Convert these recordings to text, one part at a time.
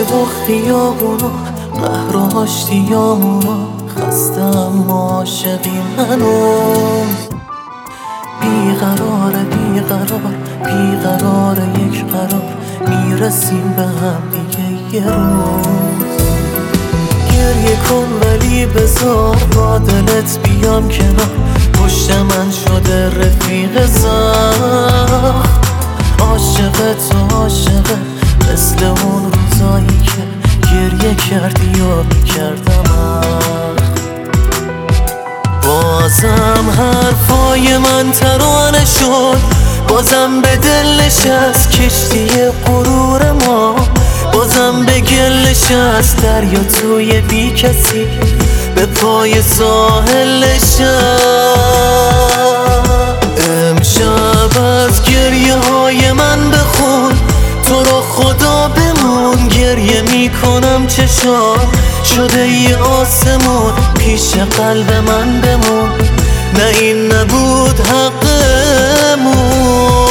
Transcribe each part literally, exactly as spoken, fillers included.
و خیابونا قهر و آشتیامونا خستم عاشقی هنوز بیقرار بیقرار بیقرار یک قرار میرسیم به هم دیگه یه روز گریه کن ولی بذار با دلت بیام کنار پشت من شده رفیق زخم عاشقت و عاشقت مثل اون روزایی که گریه کردی و میکردم بازم حرفای من ترانه شد بازم به دل نشست کشتی غرور ما بازم به گل نشست دریا توی بی کسی به پای ساحل نشست امشب از گریه های من بخون تو رو خدا بمون گریه میکنم چشام شده یه آسمون پیش قلب من بمون نه این نبود حقمون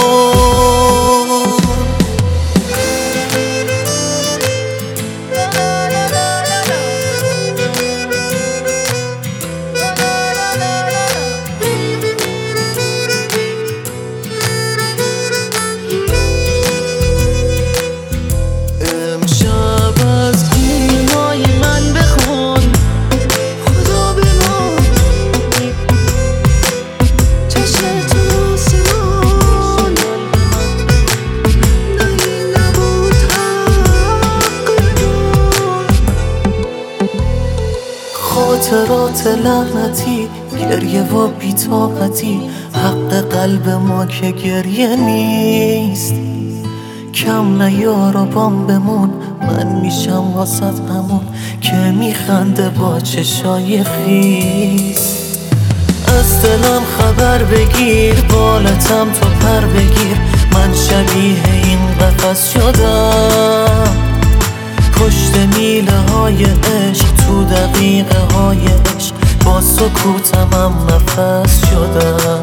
خاطرات لعنتی گریه و بی‌طاقتی حق قلب ما که گریه نیست کم نیار و بام بمون من میشم واسط همون که میخنده با چشای خیس از دلم خبر بگیر بالتم تو پر بگیر من شبیه این قفس شدم پشت میله های عشق تو دقیقه های عشق با سکوتمم نفس شدم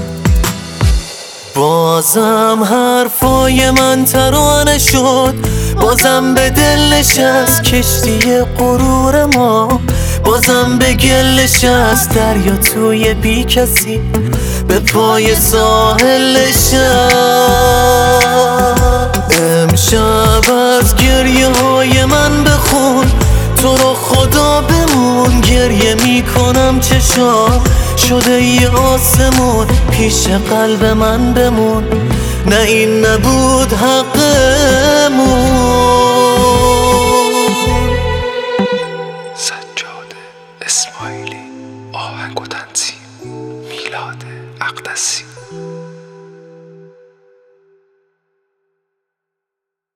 بازم حرفای من ترانه شد بازم به دل نشست کشتی غرور ما بازم به گل نشست دریا توی بی کسی به پای ساحل نشست امشب از گریه های من بخون تو رو خدا بمون گریه میکنم چشام شده یه آسمون پیش قلب من بمون نه این نبود حقمون سجاده اسماعیلی آهنگ و تنظیم میلاد اقدسی